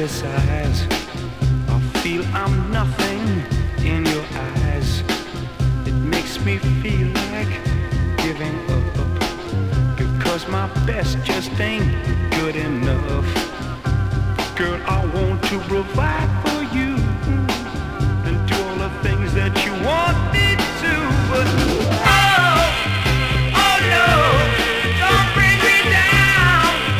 criticize or feel I'm nothing in your eyes. It makes me feel like giving up, because my best just ain't good enough. Girl, I want to provide for